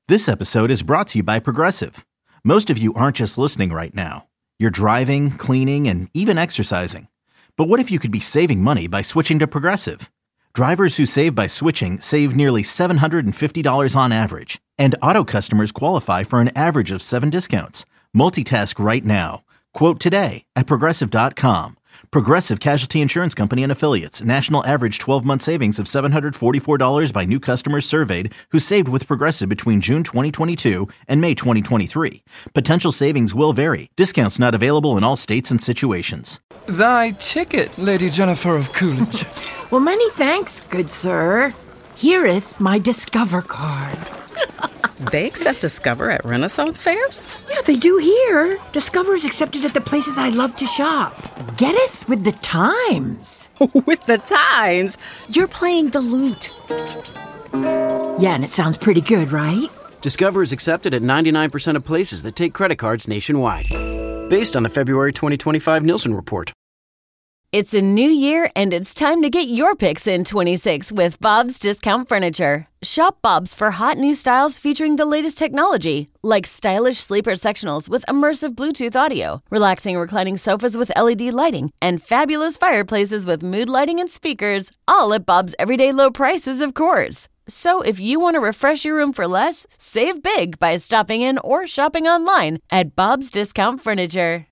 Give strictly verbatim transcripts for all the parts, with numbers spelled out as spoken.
This episode is brought to you by Progressive. Most of you aren't just listening right now. You're driving, cleaning, and even exercising. But what if you could be saving money by switching to Progressive? Drivers who save by switching save nearly seven hundred fifty dollars on average. And auto customers qualify for an average of seven discounts. Multitask right now. Quote today at Progressive dot com. Progressive Casualty Insurance Company and Affiliates. National average twelve-month savings of seven hundred forty-four dollars by new customers surveyed who saved with Progressive between June twenty twenty-two and May twenty twenty-three. Potential savings will vary. Discounts not available in all states and situations. Thy ticket, Lady Jennifer of Coolidge. Well, many thanks, good sir. Hereeth my Discover card. They accept Discover at Renaissance fairs? Yeah, they do here. Discover is accepted at the places I love to shop. Getteth with the times. With the times? You're playing the lute. Yeah, and it sounds pretty good, right? Discover is accepted at ninety-nine percent of places that take credit cards nationwide. Based on the February twenty twenty-five Nielsen report. It's a new year, and it's time to get your picks in twenty-six with Bob's Discount Furniture. Shop Bob's for hot new styles featuring the latest technology, like stylish sleeper sectionals with immersive Bluetooth audio, relaxing reclining sofas with L E D lighting, and fabulous fireplaces with mood lighting and speakers, all at Bob's everyday low prices, of course. So if you want to refresh your room for less, save big by stopping in or shopping online at Bob's Discount Furniture.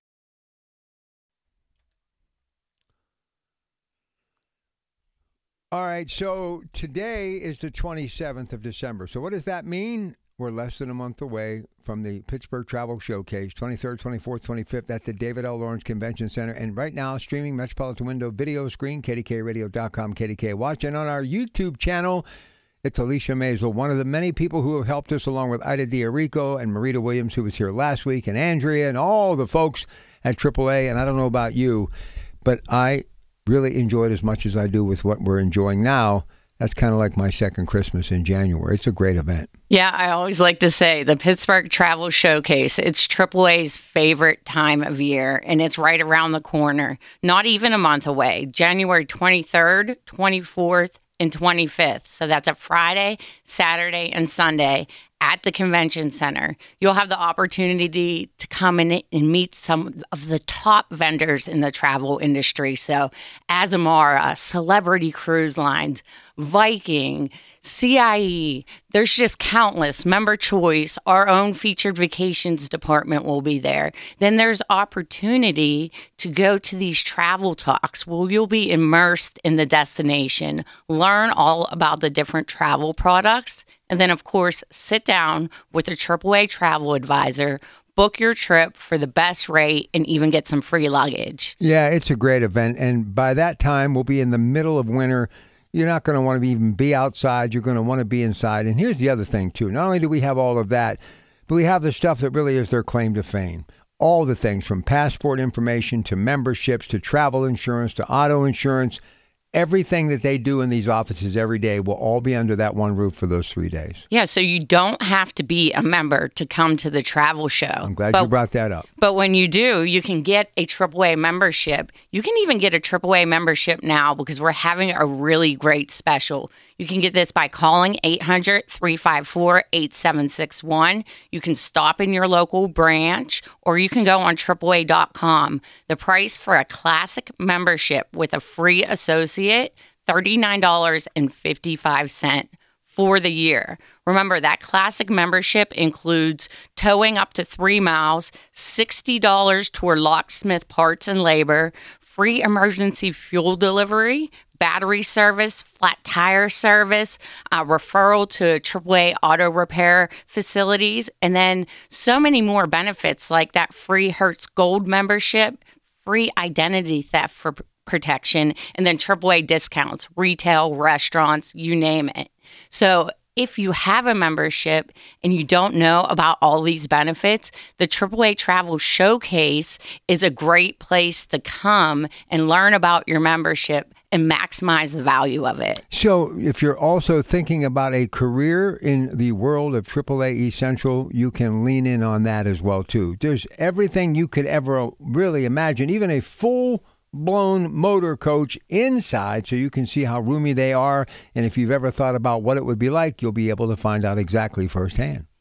All right, so today is the twenty-seventh of December. So what does that mean? We're less than a month away from the Pittsburgh Travel Showcase, twenty-third, twenty-fourth, twenty-fifth at the David L. Lawrence Convention Center. And right now, streaming Metropolitan Window video screen, K D K radio dot com, K D K Watch. And on our YouTube channel, it's Alicia Maisel, one of the many people who have helped us, along with Ida Diarico and Marita Williams, who was here last week, and Andrea and all the folks at triple A. And I don't know about you, but I really enjoyed as much as I do with what we're enjoying now. That's kind of like my second Christmas in January. It's a great event. Yeah, I always like to say the Pittsburgh Travel Showcase, it's triple A's favorite time of year, and it's right around the corner, not even a month away, January twenty-third, twenty-fourth, and twenty-fifth. So that's a Friday, Saturday, and Sunday at the convention center. You'll have the opportunity to come in and meet some of the top vendors in the travel industry. So Azamara, Celebrity Cruise Lines, Viking, C I E, there's just countless. Member Choice, our own featured vacations department will be there. Then there's opportunity to go to these travel talks where you'll be immersed in the destination, learn all about the different travel products, and then, of course, sit down with a triple A travel advisor, book your trip for the best rate, and even get some free luggage. Yeah, it's a great event. And by that time, we'll be in the middle of winter. You're not going to want to even be outside. You're going to want to be inside. And here's the other thing, too. Not only do we have all of that, but we have the stuff that really is their claim to fame. All the things from passport information to memberships to travel insurance to auto insurance. Everything that they do in these offices every day will all be under that one roof for those three days. Yeah, so you don't have to be a member to come to the travel show. I'm glad but, you brought that up. But when you do, you can get a triple A membership. You can even get a triple A membership now because we're having a really great special. You can get this by calling eight hundred, three five four, eight seven six one. You can stop in your local branch, or you can go on triple A dot com. The price for a classic membership with a free associate, thirty-nine dollars and fifty-five cents for the year. Remember, that classic membership includes towing up to three miles, sixty dollars toward locksmith parts and labor, free emergency fuel delivery, battery service, flat tire service, uh, referral to triple A auto repair facilities, and then so many more benefits like that free Hertz Gold membership, free identity theft for p- protection, and then triple A discounts, retail, restaurants, you name it. So if you have a membership and you don't know about all these benefits, the triple A Travel Showcase is a great place to come and learn about your membership and maximize the value of it. So if you're also thinking about a career in the world of triple A Essential, you can lean in on that as well, too. There's everything you could ever really imagine, even a full blown motor coach inside, so you can see how roomy they are. And if you've ever thought about what it would be like, you'll be able to find out exactly firsthand.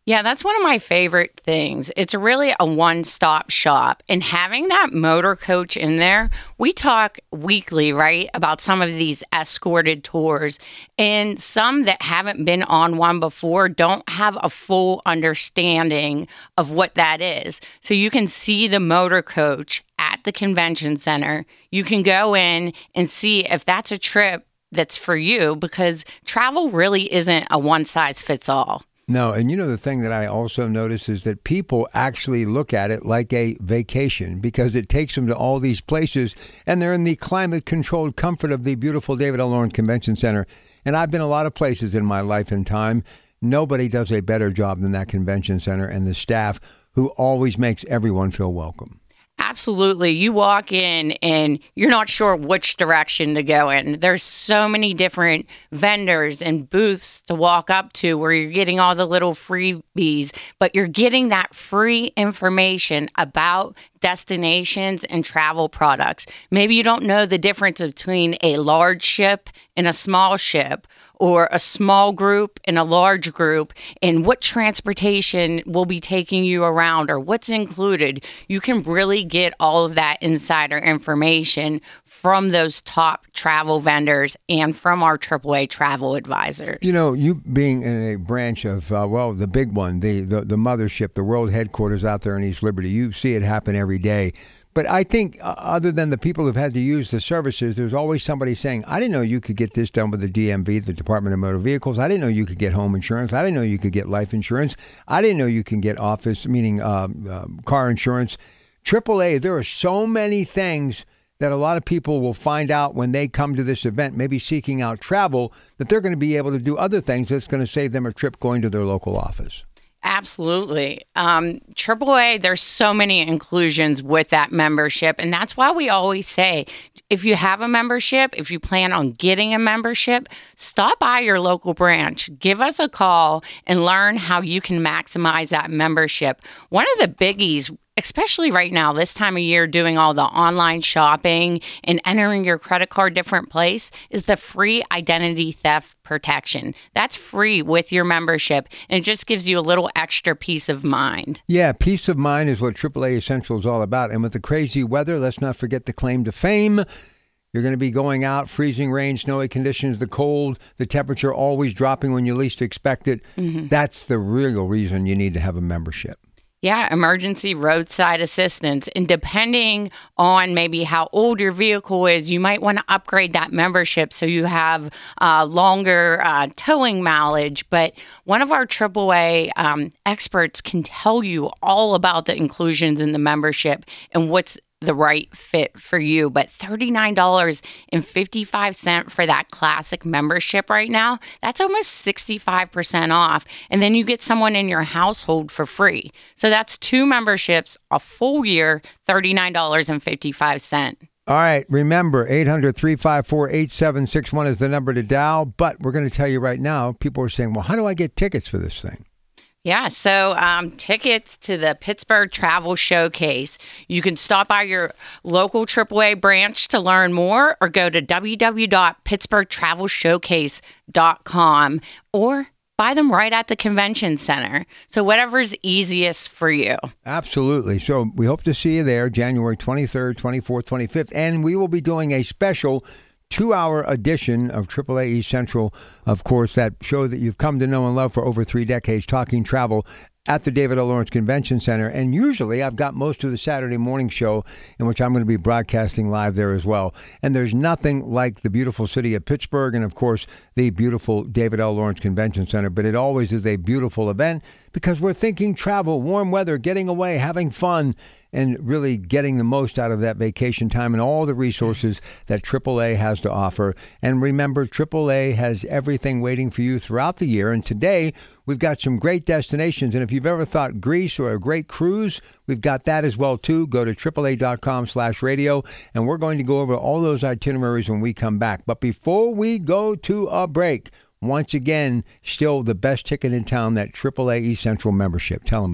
Yeah, that's one of my favorite things. It's really a one-stop shop. And having that motor coach in there, we talk weekly, right, about some of these escorted tours. And some that haven't been on one before don't have a full understanding of what that is. So you can see the motor coach at the convention center. You can go in and see if that's a trip that's for you, because travel really isn't a one-size-fits-all. No, and you know, the thing that I also notice is that people actually look at it like a vacation because it takes them to all these places and they're in the climate-controlled comfort of the beautiful David L. Lawrence Convention Center. And I've been a lot of places in my life and time. Nobody does a better job than that convention center and the staff who always makes everyone feel welcome. Absolutely. You walk in and you're not sure which direction to go in. There's so many different vendors and booths to walk up to where you're getting all the little freebies, but you're getting that free information about destinations and travel products. Maybe you don't know the difference between a large ship and a small ship, or a small group and a large group, and what transportation will be taking you around or what's included. You can really get all of that insider information from those top travel vendors and from our triple A travel advisors. You know, you being in a branch of, uh, well, the big one, the, the, the mothership, the world headquarters out there in East Liberty, you see it happen every day. But I think uh, other than the people who've had to use the services, there's always somebody saying, I didn't know you could get this done with the D M V, the Department of Motor Vehicles. I didn't know you could get home insurance. I didn't know you could get life insurance. I didn't know you can get office, meaning uh, uh, car insurance. triple A, there are so many things that a lot of people will find out when they come to this event, maybe seeking out travel, that they're going to be able to do other things that's going to save them a trip going to their local office. Absolutely. Um, triple A, there's so many inclusions with that membership. And that's why we always say, if you have a membership, if you plan on getting a membership, stop by your local branch. Give us a call and learn how you can maximize that membership. One of the biggies, especially right now, this time of year, doing all the online shopping and entering your credit card different place, is the free identity theft protection. That's free with your membership, and it just gives you a little extra peace of mind. Yeah, peace of mind is what triple A Essential is all about. And with the crazy weather, let's not forget the claim to fame. You're going to be going out, freezing rain, snowy conditions, the cold, the temperature always dropping when you least expect it. Mm-hmm. That's the real reason you need to have a membership. Yeah, emergency roadside assistance. And depending on maybe how old your vehicle is, you might want to upgrade that membership so you have uh, longer uh, towing mileage. But one of our triple A um, experts can tell you all about the inclusions in the membership and what's the right fit for you. But thirty-nine dollars and fifty-five cents for that classic membership right now, that's almost sixty-five percent off. And then you get someone in your household for free. So that's two memberships, a full year, thirty-nine dollars and fifty-five cents. All right. Remember, eight hundred, three five four, eight seven six one is the number to dial. But we're going to tell you right now, people are saying, well, how do I get tickets for this thing? Yeah, so um, tickets to the Pittsburgh Travel Showcase. You can stop by your local triple A branch to learn more, or go to w w w dot pittsburgh travel showcase dot com, or buy them right at the convention center. So whatever's easiest for you. Absolutely. So we hope to see you there January twenty-third, twenty-fourth, twenty-fifth, and we will be doing a special two-hour edition of triple A East Central, of course, that show that you've come to know and love for over three decades, talking travel at the David L. Lawrence Convention Center. And usually I've got most of the Saturday morning show in which I'm going to be broadcasting live there as well. And there's nothing like the beautiful city of Pittsburgh and, of course, the beautiful David L. Lawrence Convention Center. But it always is a beautiful event because we're thinking travel, warm weather, getting away, having fun, and really getting the most out of that vacation time and all the resources that triple A has to offer. And remember, triple A has everything waiting for you throughout the year. And today, we've got some great destinations. And if you've ever thought Greece or a great cruise, we've got that as well, too. Go to triple A dot com slash radio, and we're going to go over all those itineraries when we come back. But before we go to a break, once again, still the best ticket in town, that triple A East Central membership. Tell them about it.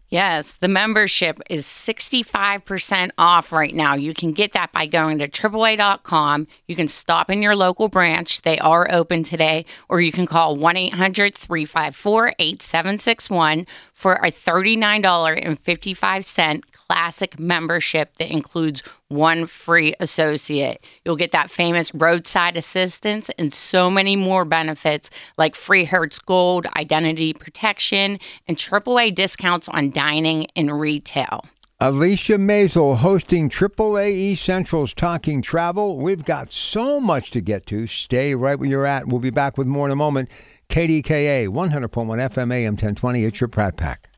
Yes, the membership is sixty-five percent off right now. You can get that by going to triple A dot com. You can stop in your local branch. They are open today. Or you can call one eight hundred three five four eight seven six one for a thirty-nine dollars and fifty-five cents classic membership that includes one free associate. You'll get that famous roadside assistance and so many more benefits like free Hertz Gold, identity protection, and triple A discounts on dining and retail. Alicia Maisel hosting triple A East Central's Talking Travel. We've got so much to get to. Stay right where you're at. We'll be back with more in a moment. K D K A, one hundred point one F M A M ten twenty. It's your Pratt Pack.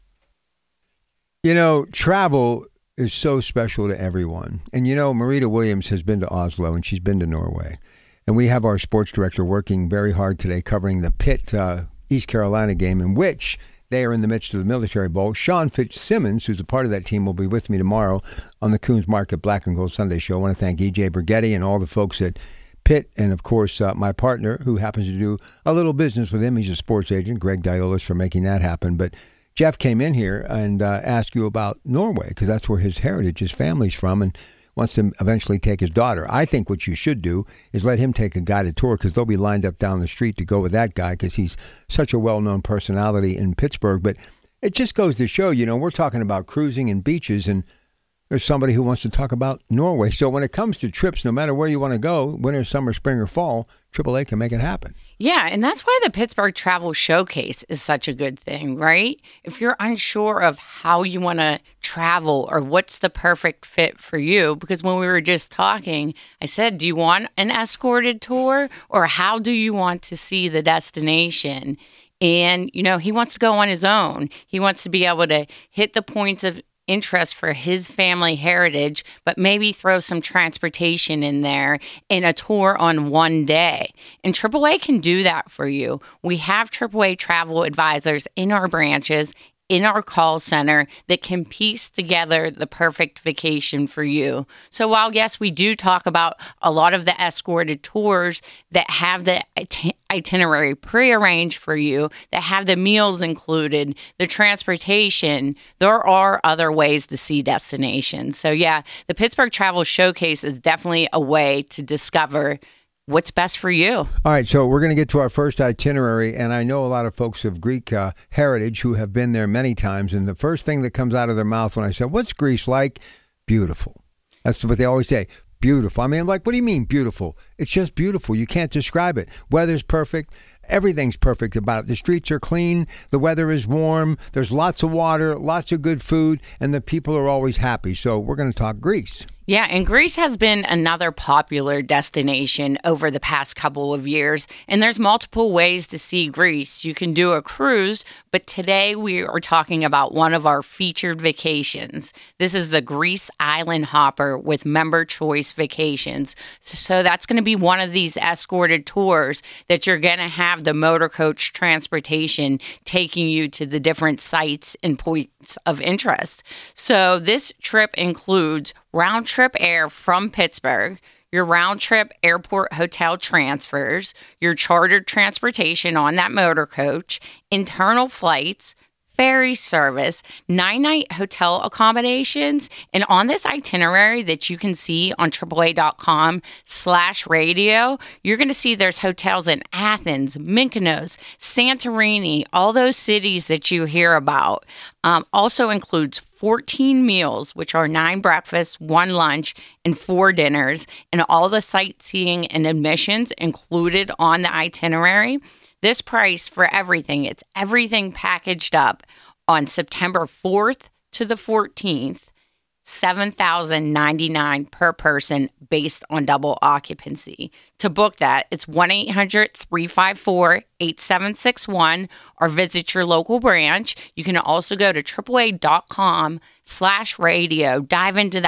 You know, travel is so special to everyone. And you know, Marita Williams has been to Oslo and she's been to Norway. And we have our sports director working very hard today covering the Pitt uh, East Carolina game in which they are in the midst of the Military Bowl. Sean Fitzsimmons, who's a part of that team, will be with me tomorrow on the Coons Market Black and Gold Sunday Show. I want to thank E J Brigetti and all the folks at Pitt, and of course uh, my partner who happens to do a little business with him. He's a sports agent, Greg Diolis, for making that happen. But Jeff came in here and uh, asked you about Norway because that's where his heritage, his family's from, and wants to eventually take his daughter. I think what you should do is let him take a guided tour because they'll be lined up down the street to go with that guy because he's such a well-known personality in Pittsburgh. But it just goes to show, you know, we're talking about cruising and beaches, and there's somebody who wants to talk about Norway. So when it comes to trips, no matter where you want to go, winter, summer, spring, or fall, triple A can make it happen. Yeah, and that's why the Pittsburgh Travel Showcase is such a good thing, right? If you're unsure of how you want to travel or what's the perfect fit for you, because when we were just talking, I said, do you want an escorted tour or how do you want to see the destination? And, you know, he wants to go on his own. He wants to be able to hit the points of interest for his family heritage, but maybe throw some transportation in there in a tour on one day. And triple A can do that for you. We have triple A travel advisors in our branches, in our call center that can piece together the perfect vacation for you. So while, yes, we do talk about a lot of the escorted tours that have the it- itinerary prearranged for you, that have the meals included, the transportation, there are other ways to see destinations. So yeah, the Pittsburgh Travel Showcase is definitely a way to discover what's best for you. All right, so we're going to get to our first itinerary, and I know a lot of folks of Greek uh, heritage who have been there many times, and the first thing that comes out of their mouth when I say, what's Greece like? Beautiful. That's what they always say. Beautiful. I mean, like, what do you mean beautiful? It's just beautiful. You can't describe it. Weather's perfect. Everything's perfect about it. The streets are clean. The weather is warm. There's lots of water, lots of good food, and the people are always happy. So we're going to talk Greece. Yeah, and Greece has been another popular destination over the past couple of years, and there's multiple ways to see Greece. You can do a cruise, but today we are talking about one of our featured vacations. This is the Greece Island Hopper with Member Choice Vacations. So that's going to be one of these escorted tours that you're going to have the motor coach transportation taking you to the different sites and points of interest. So this trip includes round trip air from Pittsburgh, your round trip airport hotel transfers, your chartered transportation on that motor coach, internal flights, ferry service, nine-night hotel accommodations, and on this itinerary that you can see on triple A dot com slash radio, you're going to see there's hotels in Athens, Mykonos, Santorini, all those cities that you hear about. Um, also includes fourteen meals, which are nine breakfasts, one lunch, and four dinners, and all the sightseeing and admissions included on the itinerary. This price for everything, it's everything packaged up on September fourth to the fourteenth, seven thousand ninety-nine dollars per person based on double occupancy. To book that, it's one eight hundred three five four eight seven six one or visit your local branch. You can also go to triple A dot com slash radio, dive into that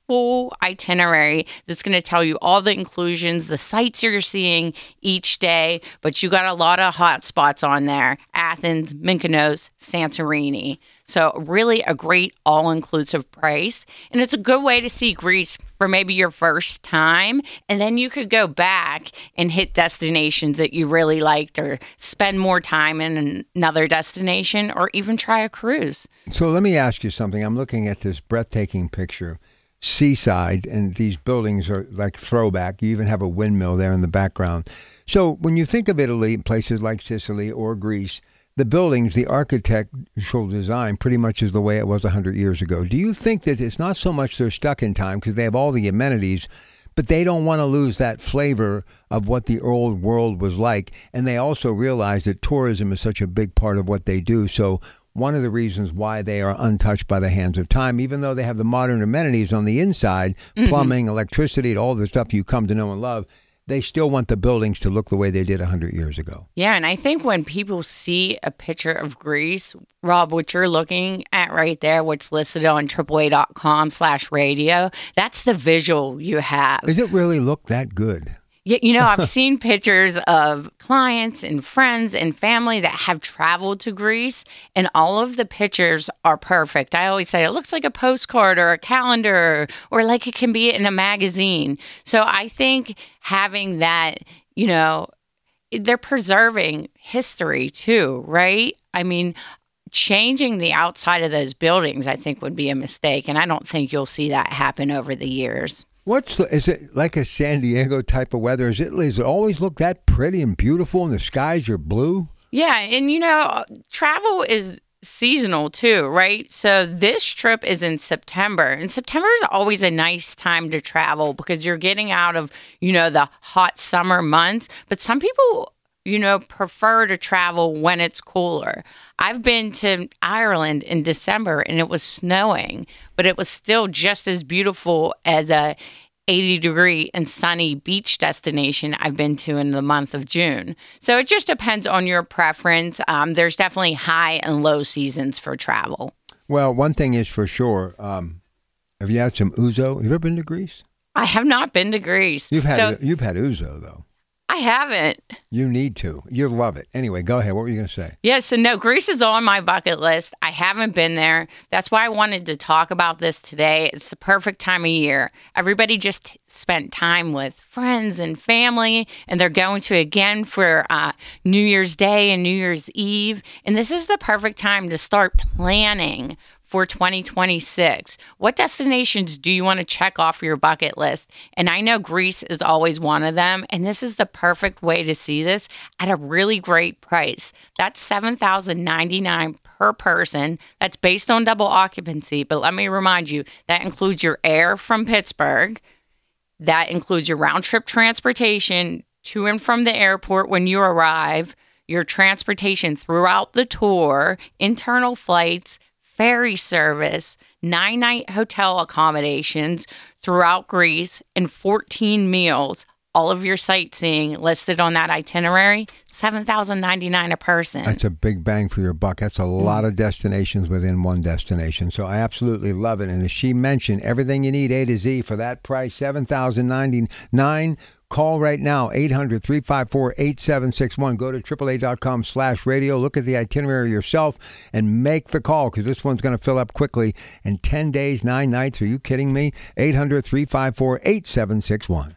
full itinerary that's going to tell you all the inclusions, the sites you're seeing each day, but you got a lot of hot spots on there: Athens, Mykonos, Santorini. So really a great all-inclusive price. And it's a good way to see Greece for maybe your first time. And then you could go back and hit destinations that you really liked, or spend more time in another destination, or even try a cruise. So let me ask you something. I'm looking at this breathtaking picture, seaside, and these buildings are like throwback. You even have a windmill there in the background. So when you think of Italy, places like Sicily or Greece, the buildings, the architectural design pretty much is the way it was one hundred years ago. Do you think that it's not so much they're stuck in time because they have all the amenities, but they don't want to lose that flavor of what the old world was like? And they also realize that tourism is such a big part of what they do. So one of the reasons why they are untouched by the hands of time, even though they have the modern amenities on the inside, mm-hmm. plumbing, electricity, and all the stuff you come to know and love, they still want the buildings to look the way they did one hundred years ago. Yeah, and I think when people see a picture of Greece, Rob, what you're looking at right there, what's listed on triple A dot com slash radio, that's the visual you have. Does it really look that good? Yeah, you know, I've seen pictures of clients and friends and family that have traveled to Greece, and all of the pictures are perfect. I always say it looks like a postcard or a calendar, or like it can be in a magazine. So I think having that, you know, they're preserving history too, right? I mean, changing the outside of those buildings, I think, would be a mistake, and I don't think you'll see that happen over the years. What's the, is it like a San Diego type of weather? Is it, does it always look that pretty and beautiful and the skies are blue? Yeah, and you know, travel is seasonal too, right? So this trip is in September, and September is always a nice time to travel because you're getting out of, you know, the hot summer months. But some people, you know, prefer to travel when it's cooler. I've been to Ireland in December and it was snowing, but it was still just as beautiful as a eighty degree and sunny beach destination I've been to in the month of June. So it just depends on your preference. Um, there's definitely high and low seasons for travel. Well, one thing is for sure. Um, have you had some ouzo? Have you ever been to Greece? I have not been to Greece. You've had so, you've had ouzo though. I haven't. You need to. You'll love it. Anyway, go ahead. What were you going to say? Yeah, so no, Greece is on my bucket list. I haven't been there. That's why I wanted to talk about this today. It's the perfect time of year. Everybody just spent time with friends and family, and they're going to again for uh, New Year's Day and New Year's Eve. And this is the perfect time to start planning for twenty twenty-six. What destinations do you want to check off your bucket list? And I know Greece is always one of them, and this is the perfect way to see this at a really great price. That's seven thousand ninety-nine dollars per person. That's based on double occupancy, but let me remind you, that includes your air from Pittsburgh. That includes your round-trip transportation to and from the airport when you arrive, your transportation throughout the tour, internal flights, ferry service, nine-night hotel accommodations throughout Greece, and fourteen meals. All of your sightseeing listed on that itinerary, seven thousand ninety-nine dollars a person. That's a big bang for your buck. That's a mm. lot of destinations within one destination. So I absolutely love it. And as she mentioned, everything you need A to Z for that price, seven thousand ninety-nine dollars. Call right now, eight hundred, three five four, eight seven six one. Go to triple A dot com slash radio. Look at the itinerary yourself and make the call because this one's going to fill up quickly in ten days, nine nights. Are you kidding me? eight hundred, three five four, eight seven six one.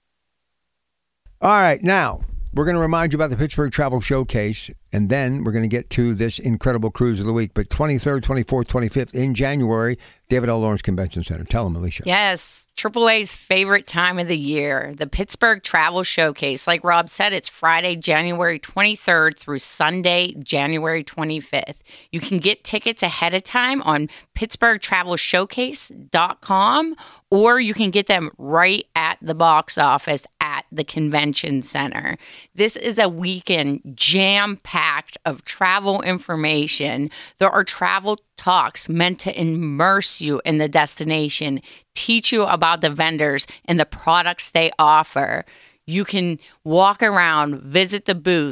All right, now we're going to remind you about the Pittsburgh Travel Showcase, and then we're going to get to this incredible cruise of the week. But twenty-third, twenty-fourth, twenty-fifth in January, David L. Lawrence Convention Center. Tell them, Alicia. Yes. triple A's favorite time of the year, the Pittsburgh Travel Showcase. Like Rob said, it's Friday, January twenty-third through Sunday, January twenty-fifth. You can get tickets ahead of time on pittsburgh travel showcase dot com, or you can get them right at the box office at the convention center. This is a weekend jam-packed of travel information. There are travel talks meant to immerse you in the destination, teach you about the vendors and the products they offer. You can walk around, visit the booths,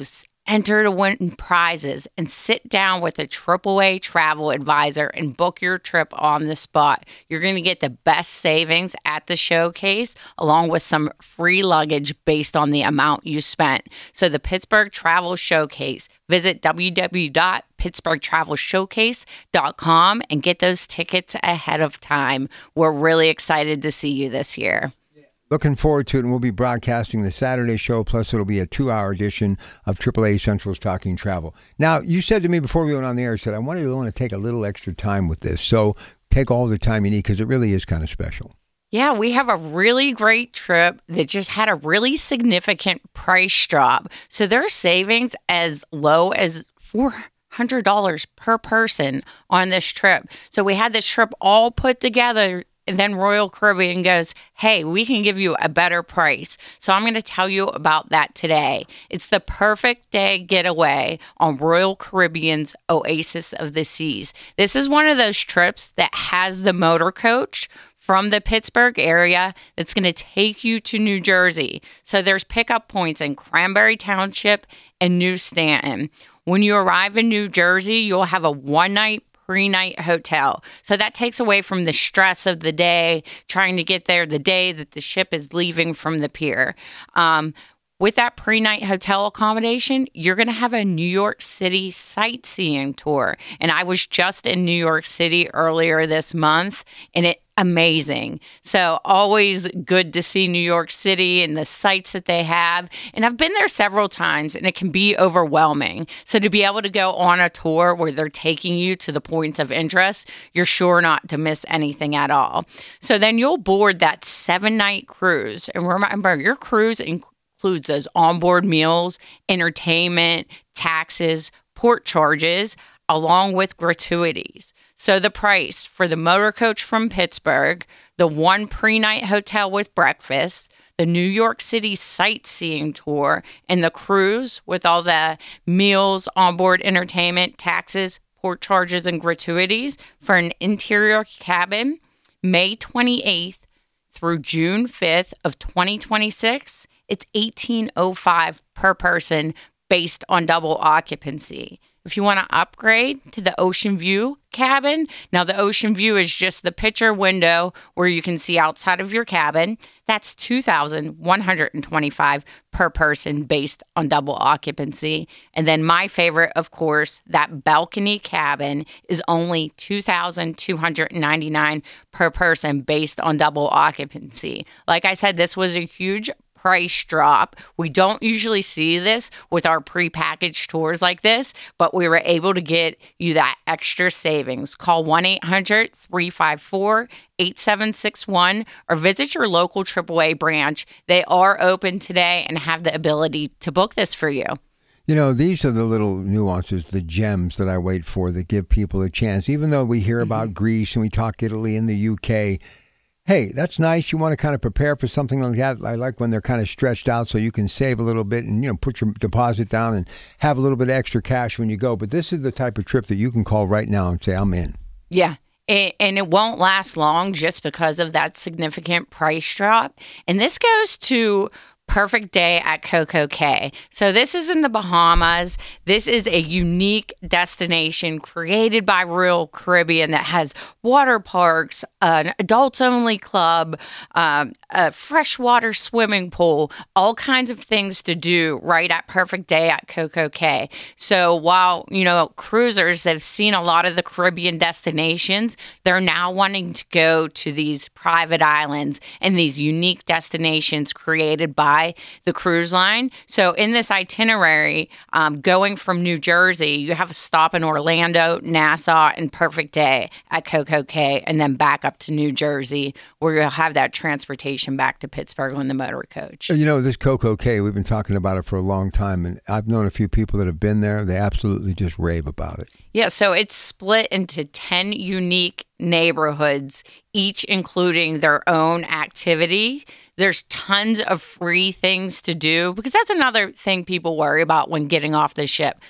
enter to win prizes, and sit down with a triple A travel advisor and book your trip on the spot. You're going to get the best savings at the showcase, along with some free luggage based on the amount you spent. So the Pittsburgh Travel Showcase. Visit w w w dot pittsburgh travel showcase dot com and get those tickets ahead of time. We're really excited to see you this year. Looking forward to it, and we'll be broadcasting the Saturday show, plus it'll be a two-hour edition of triple A Central's Talking Travel. Now, you said to me before we went on the air, you said, I want to, want to take a little extra time with this, so take all the time you need, because it really is kind of special. Yeah, we have a really great trip that just had a really significant price drop. So there's savings as low as four hundred dollars per person on this trip. So we had this trip all put together. And then Royal Caribbean goes, hey, we can give you a better price. So I'm going to tell you about that today. It's the perfect day getaway on Royal Caribbean's Oasis of the Seas. This is one of those trips that has the motor coach from the Pittsburgh area that's going to take you to New Jersey. So there's pickup points in Cranberry Township and New Stanton. When you arrive in New Jersey, you'll have a one-night pre-night hotel. So that takes away from the stress of the day, trying to get there the day that the ship is leaving from the pier. Um, with that pre-night hotel accommodation, you're going to have a New York City sightseeing tour. And I was just in New York City earlier this month, and it amazing. So always good to see New York City and the sights that they have. And I've been there several times, and it can be overwhelming. So to be able to go on a tour where they're taking you to the points of interest, you're sure not to miss anything at all. So then you'll board that seven-night cruise. And remember, your cruise includes those onboard meals, entertainment, taxes, port charges, along with gratuities. So the price for the motor coach from Pittsburgh, the one pre-night hotel with breakfast, the New York City sightseeing tour, and the cruise with all the meals, onboard entertainment, taxes, port charges, and gratuities for an interior cabin, May twenty-eighth through June fifth of twenty twenty-six, it's eighteen oh five per person based on double occupancy. If you want to upgrade to the Ocean View cabin, now the Ocean View is just the picture window where you can see outside of your cabin. That's two thousand one hundred twenty-five dollars per person based on double occupancy. And then my favorite, of course, that balcony cabin is only two thousand two hundred ninety-nine dollars per person based on double occupancy. Like I said, this was a huge price drop. We don't usually see this with our prepackaged tours like this, but we were able to get you that extra savings. Call one eight hundred three five four eight seven six one or visit your local triple A branch. They are open today and have the ability to book this for you. You know, these are the little nuances, the gems that I wait for that give people a chance. Even though we hear mm-hmm. about Greece and we talk Italy and the U K, hey, that's nice. You want to kind of prepare for something like that. I like when they're kind of stretched out so you can save a little bit and, you know, put your deposit down and have a little bit of extra cash when you go. But this is the type of trip that you can call right now and say, I'm in. Yeah. And it won't last long just because of that significant price drop. And this goes to Perfect Day at Coco Cay. So this is in the Bahamas. This is a unique destination created by Royal Caribbean that has water parks, an adults-only club, um, a freshwater swimming pool, all kinds of things to do right at Perfect Day at Coco Cay. So while, you know, cruisers have seen a lot of the Caribbean destinations, they're now wanting to go to these private islands and these unique destinations created by the cruise line. So in this itinerary, um, going from New Jersey, you have a stop in Orlando, Nassau, and Perfect Day at Coco Cay, and then back up to New Jersey, where you'll have that transportation back to Pittsburgh on the motor coach. You know, this Coco Cay, we've been talking about it for a long time, and I've known a few people that have been there. They absolutely just rave about it. Yeah, so it's split into ten unique neighborhoods, each including their own activity. There's tons of free things to do, because that's another thing people worry about when getting off the ship.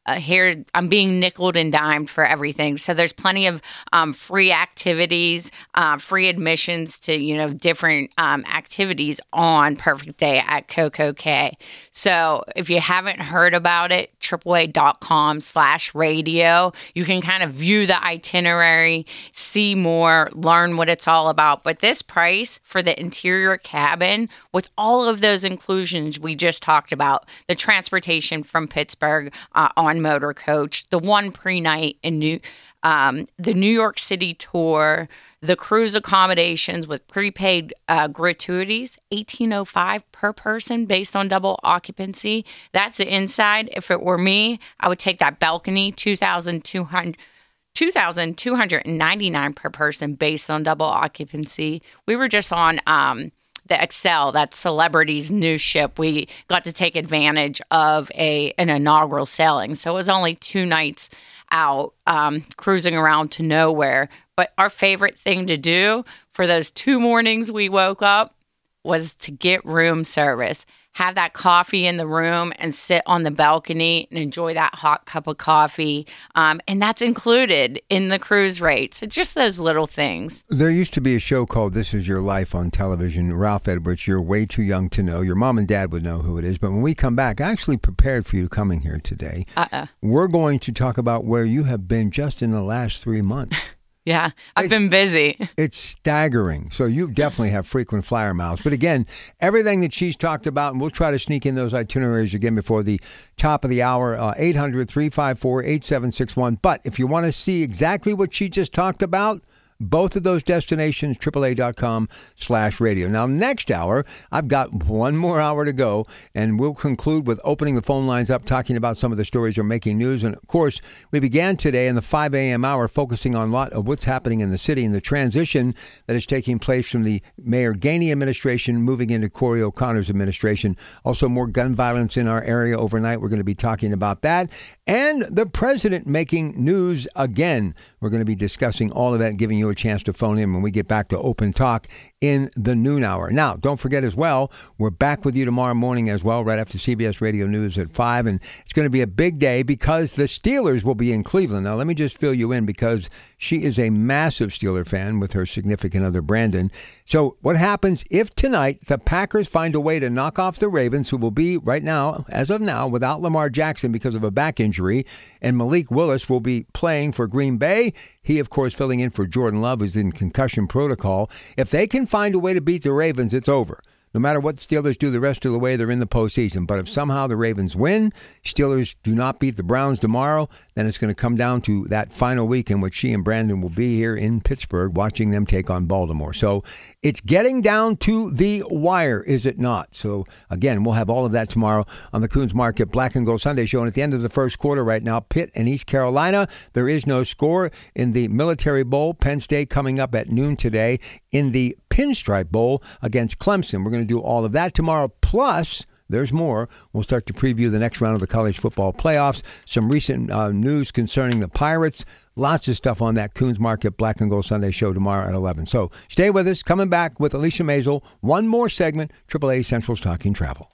uh, here I'm being nickeled and dimed for everything. So there's plenty of um, free activities, uh, free admissions to, you know, different um, activities on Perfect Day at CocoCay. So if you haven't heard about it, triple A dot com slash radio. You can kind of view the itinerary, see more, learn what it's all about. But this price for the interior cabin with all of those inclusions we just talked about, the transportation from Pittsburgh uh, on motor coach, the one pre-night in New, um, the New York City tour, the cruise accommodations with prepaid uh, gratuities, eighteen oh five per person based on double occupancy. That's the inside. If it were me, I would take that balcony, two thousand two hundred two thousand two hundred ninety-nine per person based on double occupancy. We were just on um, the Excel, that's Celebrity's new ship. We got to take advantage of a an inaugural sailing. So it was only two nights out um, cruising around to nowhere. But our favorite thing to do for those two mornings we woke up was to get room service. Have that coffee in the room and sit on the balcony and enjoy that hot cup of coffee. Um, and that's included in the cruise rate. So just those little things. There used to be a show called This Is Your Life on television. Ralph Edwards, you're way too young to know. Your mom and dad would know who it is. But when we come back, I actually prepared for you coming here today. Uh-uh. We're going to talk about where you have been just in the last three months. Yeah, I've it's, been busy. It's staggering. So you definitely have frequent flyer miles. But again, everything that she's talked about, and we'll try to sneak in those itineraries again before the top of the hour, uh, eight hundred, three five four, eight seven six one. But if you want to see exactly what she just talked about, both of those destinations, triple A dot com slash radio. Now, next hour, I've got one more hour to go, and we'll conclude with opening the phone lines up, talking about some of the stories that are making news. And, of course, we began today in the five a.m. hour focusing on a lot of what's happening in the city and the transition that is taking place from the Mayor Gainey administration moving into Corey O'Connor's administration. Also, more gun violence in our area overnight. We're going to be talking about that. And the president making news again. We're going to be discussing all of that and giving you a chance to phone in when we get back to Open Talk in the noon hour. Now, don't forget as well, we're back with you tomorrow morning as well, right after C B S Radio News at five. And it's going to be a big day because the Steelers will be in Cleveland. Now, let me just fill you in because she is a massive Steeler fan with her significant other, Brandon. So what happens if tonight the Packers find a way to knock off the Ravens, who will be right now, as of now, without Lamar Jackson because of a back injury, and Malik Willis will be playing for Green Bay. He, of course, filling in for Jordan Love, who's in concussion protocol. If they can find a way to beat the Ravens, it's over. No matter what the Steelers do the rest of the way, they're in the postseason. But if somehow the Ravens win, Steelers do not beat the Browns tomorrow, then it's going to come down to that final week in which she and Brandon will be here in Pittsburgh watching them take on Baltimore. So it's getting down to the wire, is it not? So, again, we'll have all of that tomorrow on the Coons Market Black and Gold Sunday Show. And at the end of the first quarter right now, Pitt and East Carolina, there is no score in the Military Bowl. Penn State coming up at noon today in the Pinstripe Bowl against Clemson. We're going to do all of that tomorrow. Plus, there's more. We'll start to preview the next round of the college football playoffs. Some recent uh, news concerning the Pirates. Lots of stuff on that Coons Market Black and Gold Sunday Show tomorrow at eleven. So stay with us. Coming back with Alicia Maisel. One more segment. triple A Central's Talking Travel.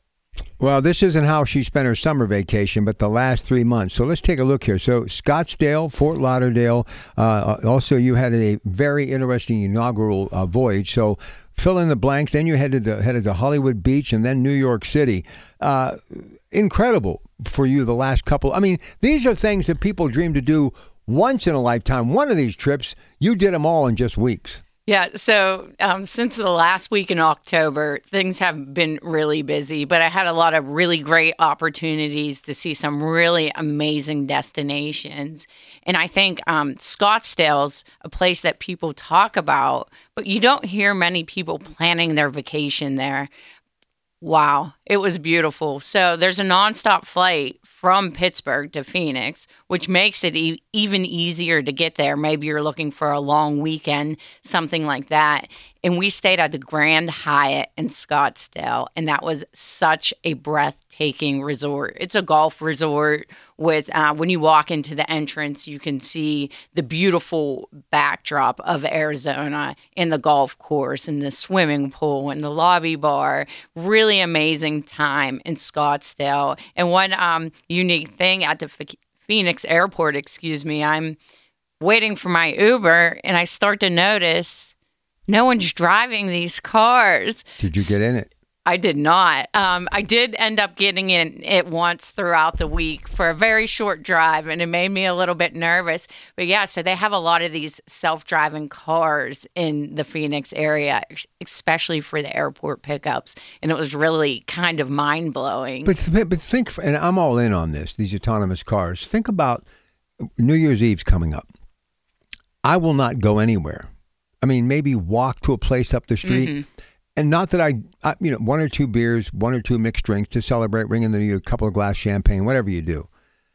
Well, this isn't how she spent her summer vacation, but the last three months. So let's take a look here. So Scottsdale, Fort Lauderdale. Uh, also, you had a very interesting inaugural uh, voyage. So fill in the blanks. Then you headed to, headed to Hollywood Beach and then New York City. Uh, incredible for you the last couple. I mean, these are things that people dream to do once in a lifetime. One of these trips, you did them all in just weeks. Yeah, so um, since the last week in October, things have been really busy, but I had a lot of really great opportunities to see some really amazing destinations. And I think um, Scottsdale's a place that people talk about, but you don't hear many people planning their vacation there. Wow, it was beautiful. So there's a nonstop flight from Pittsburgh to Phoenix, which makes it e- even easier to get there. Maybe you're looking for a long weekend, something like that. And we stayed at the Grand Hyatt in Scottsdale, and that was such a breathtaking resort. It's a golf resort with uh, when you walk into the entrance, you can see the beautiful backdrop of Arizona and the golf course and the swimming pool and the lobby bar. Really amazing time in Scottsdale. And one um, unique thing at the F- Phoenix airport, excuse me, I'm waiting for my Uber and I start to notice no one's driving these cars. Did you get in it? I did not. Um, I did end up getting in it once throughout the week for a very short drive, and it made me a little bit nervous. But yeah, so they have a lot of these self-driving cars in the Phoenix area, especially for the airport pickups, and it was really kind of mind-blowing. But, th- but think, and I'm all in on this, these autonomous cars. Think about New Year's Eve's coming up. I will not go anywhere. I mean, maybe walk to a place up the street. Mm-hmm. And not that I, I, you know, one or two beers, one or two mixed drinks to celebrate, ringing the new year, a couple of glass champagne, whatever you do.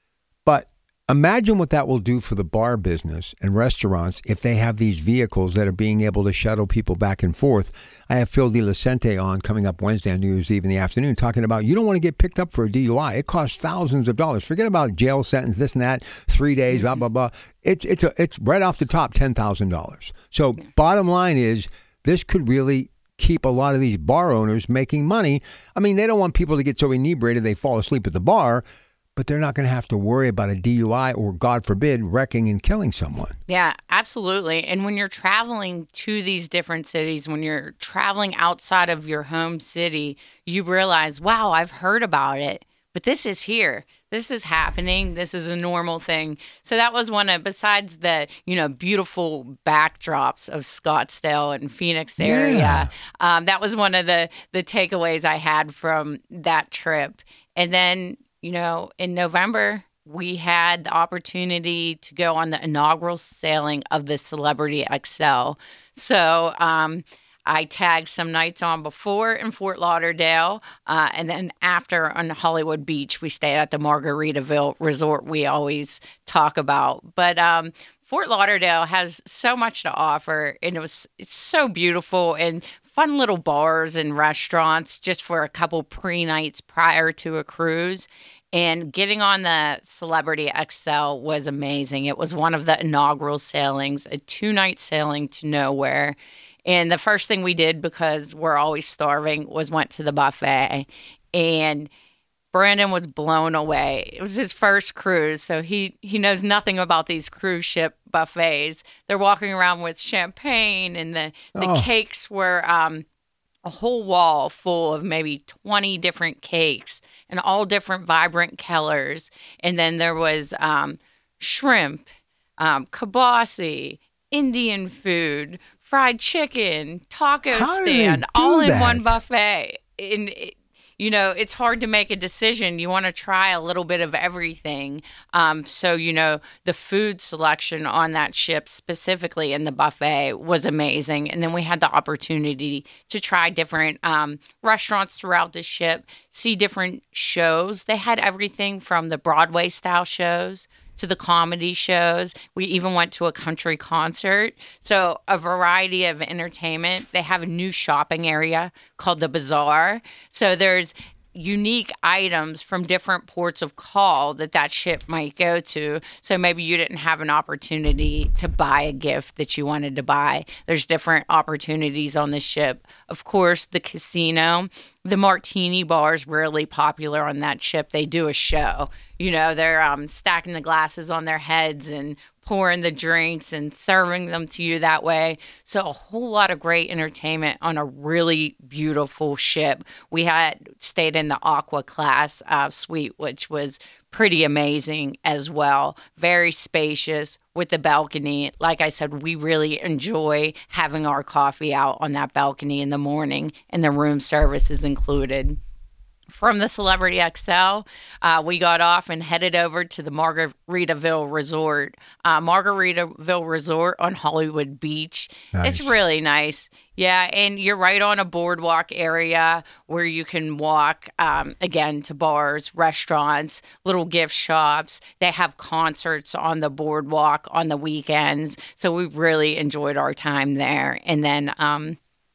But imagine what that will do for the bar business and restaurants if they have these vehicles that are being able to shuttle people back and forth. I have Phil DeLucente on coming up Wednesday on New Year's Eve in the afternoon talking about you don't want to get picked up for a D U I. It costs thousands of dollars. Forget about jail sentence, this and that, three days, blah, blah, blah. It's, it's, a, it's right off the top ten thousand dollars. So bottom line is this could really keep a lot of these bar owners making money. I mean, they don't want people to get so inebriated they fall asleep at the bar, but they're not going to have to worry about a D U I or, God forbid, wrecking and killing someone. Yeah, absolutely. And when you're traveling to these different cities, when you're traveling outside of your home city, you realize, wow, I've heard about it, but this is here. This is happening. This is a normal thing. So that was one of, besides the, you know, beautiful backdrops of Scottsdale and Phoenix area, yeah. um, that was one of the, the takeaways I had from that trip. And then, you know, in November, we had the opportunity to go on the inaugural sailing of the Celebrity X L. So, um, I tagged some nights on before in Fort Lauderdale, uh, and then after on Hollywood Beach, we stayed at the Margaritaville Resort we always talk about. But um, Fort Lauderdale has so much to offer, and it was it's so beautiful and fun little bars and restaurants just for a couple pre-nights prior to a cruise. And getting on the Celebrity X L was amazing. It was one of the inaugural sailings, a two-night sailing to nowhere. And the first thing we did, because we're always starving, was went to the buffet. And Brandon was blown away. It was his first cruise, so he, he knows nothing about these cruise ship buffets. They're walking around with champagne, and the, the oh. cakes were um, a whole wall full of maybe twenty different cakes and all different vibrant colors. And then there was um, shrimp, um, kibasi, Indian food, fried chicken, taco How stand, do all in that? one buffet. And, it, you know, it's hard to make a decision. You want to try a little bit of everything. Um, so, you know, the food selection on that ship, specifically in the buffet, was amazing. And then we had the opportunity to try different um, restaurants throughout the ship, see different shows. They had everything from the Broadway-style shows to the comedy shows. We even went to a country concert. So a variety of entertainment. They have a new shopping area called the Bazaar. So there's unique items from different ports of call that that ship might go to. So maybe you didn't have an opportunity to buy a gift that you wanted to buy. There's different opportunities on the ship. Of course, the casino, the martini bar is really popular on that ship. They do a show. You know, they're um, stacking the glasses on their heads and pouring the drinks and serving them to you that way. So a whole lot of great entertainment on a really beautiful ship. We had stayed in the Aqua class uh, suite, which was pretty amazing as well. Very spacious with the balcony. Like I said, we really enjoy having our coffee out on that balcony in the morning, and the room service is included. From the Celebrity X L, uh, we got off and headed over to the Margaritaville Resort. Uh, Margaritaville Resort on Hollywood Beach. Nice. It's really nice. Yeah, and you're right on a boardwalk area where you can walk, um, again, to bars, restaurants, little gift shops. They have concerts on the boardwalk on the weekends. So we really enjoyed our time there. And then um,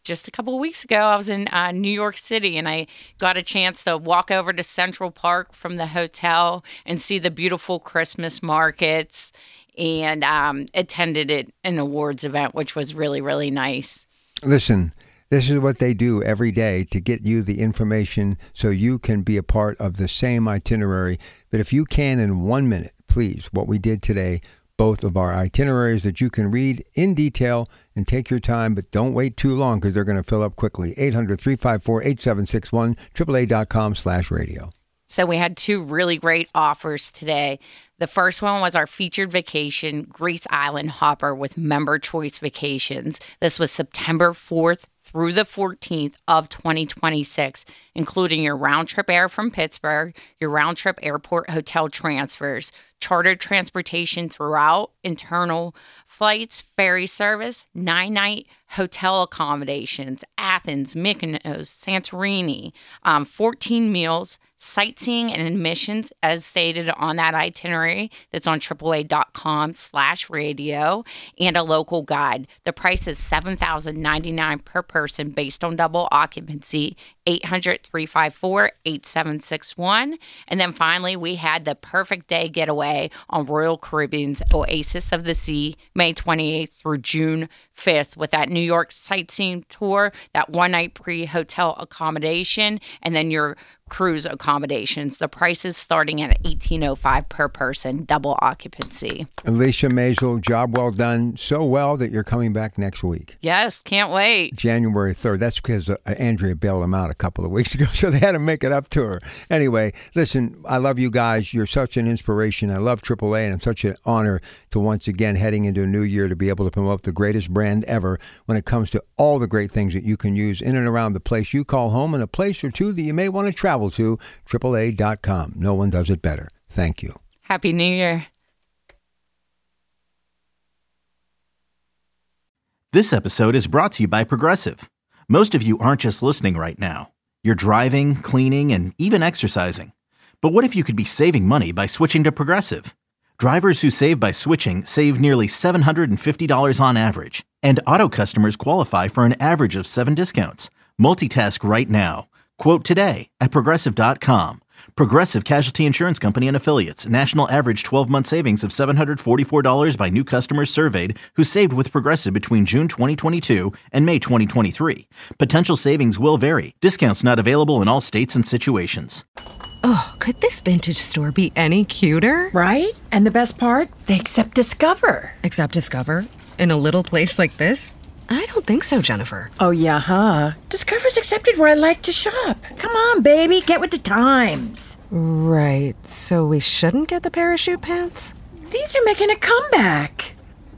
Just a couple of weeks ago, I was in uh, New York City, and I got a chance to walk over to Central Park from the hotel and see the beautiful Christmas markets, and um, attended it, an awards event, which was really, really nice. Listen, this is what they do every day to get you the information so you can be a part of the same itinerary. But if you can, in one minute, please, what we did today, both of our itineraries that you can read in detail and take your time, but don't wait too long because they're going to fill up quickly. eight hundred, three five four, eight seven six one, triple A dot com slash radio. So we had two really great offers today. The first one was our featured vacation, Greece Island Hopper with Member Choice Vacations. This was September fourth through the fourteenth of twenty twenty-six, including your round-trip air from Pittsburgh, your round-trip airport hotel transfers, chartered transportation throughout, internal flights, ferry service, nine-night hotel accommodations, Athens, Mykonos, Santorini, um, fourteen meals, sightseeing and admissions as stated on that itinerary that's on triple A dot com slash radio, and a local guide. The price is seven thousand ninety-nine dollars per person based on double occupancy, eight hundred, three five four, eight seven six one. And then finally, we had the perfect day getaway on Royal Caribbean's Oasis of the Sea, May twenty-eighth through June fifth, with that New York sightseeing tour, that one-night pre-hotel accommodation, and then your cruise accommodations. The price is starting at eighteen oh five per person, double occupancy. Alicia Maisel, job well done. So well that you're coming back next week. Yes, can't wait. January third. That's because uh, Andrea bailed him out a couple of weeks ago, so they had to make it up to her. Anyway, listen, I love you guys. You're such an inspiration. I love triple A, and it's such an honor to once again, heading into a new year, to be able to promote the greatest brand ever when it comes to all the great things that you can use in and around the place you call home, and a place or two that you may want to travel to, triple A dot com. No one does it better. Thank you. Happy New Year. This episode is brought to you by Progressive. Most of you aren't just listening right now. You're driving, cleaning, and even exercising. But what if you could be saving money by switching to Progressive? Drivers who save by switching save nearly seven hundred fifty dollars on average. And auto customers qualify for an average of seven discounts. Multitask right now. Quote today at Progressive dot com. Progressive Casualty Insurance Company and Affiliates. National average twelve-month savings of seven hundred forty-four dollars by new customers surveyed who saved with Progressive between June twenty twenty-two and May twenty twenty-three. Potential savings will vary. Discounts not available in all states and situations. Oh, could this vintage store be any cuter? Right? And the best part? They accept Discover. Accept Discover? In a little place like this? I don't think so, Jennifer. Oh, yeah, huh? Discover's accepted where I like to shop. Come on, baby, get with the times. Right, so we shouldn't get the parachute pants? These are making a comeback.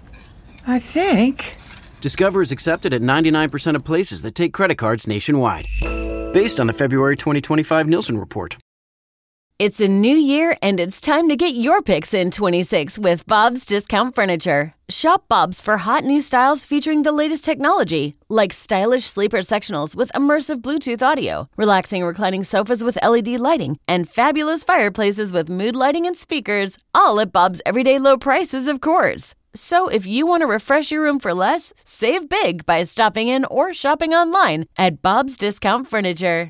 I think. Discover is accepted at ninety-nine percent of places that take credit cards nationwide. Based on the February twenty twenty-five Nielsen report. It's a new year, and it's time to get your picks in twenty-six with Bob's Discount Furniture. Shop Bob's for hot new styles featuring the latest technology, like stylish sleeper sectionals with immersive Bluetooth audio, relaxing reclining sofas with L E D lighting, and fabulous fireplaces with mood lighting and speakers, all at Bob's everyday low prices, of course. So if you want to refresh your room for less, save big by stopping in or shopping online at Bob's Discount Furniture.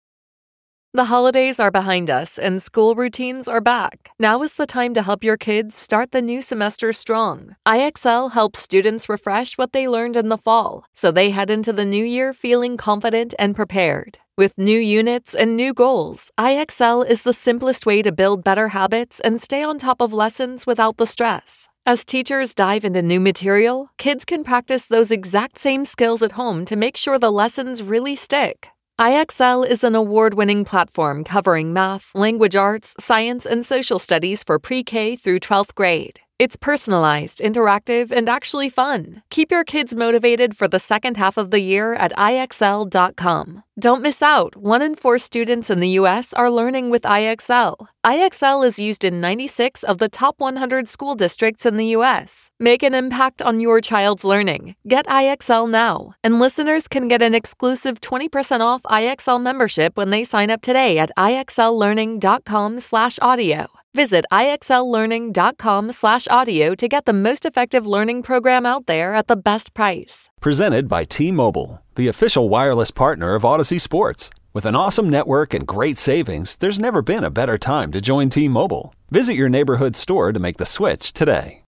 The holidays are behind us and school routines are back. Now is the time to help your kids start the new semester strong. I X L helps students refresh what they learned in the fall, so they head into the new year feeling confident and prepared. With new units and new goals, I X L is the simplest way to build better habits and stay on top of lessons without the stress. As teachers dive into new material, kids can practice those exact same skills at home to make sure the lessons really stick. I X L is an award-winning platform covering math, language arts, science, and social studies for pre-K through twelfth grade. It's personalized, interactive, and actually fun. Keep your kids motivated for the second half of the year at I X L dot com. Don't miss out. One in four students in the U S are learning with I X L. I X L is used in ninety-six of the top one hundred school districts in the U S. Make an impact on your child's learning. Get I X L now. And listeners can get an exclusive twenty percent off I X L membership when they sign up today at I X L learning dot com slash audio. Visit I X L learning dot com slash audio to get the most effective learning program out there at the best price. Presented by T-Mobile, the official wireless partner of Odyssey Sports. With an awesome network and great savings, there's never been a better time to join T-Mobile. Visit your neighborhood store to make the switch today.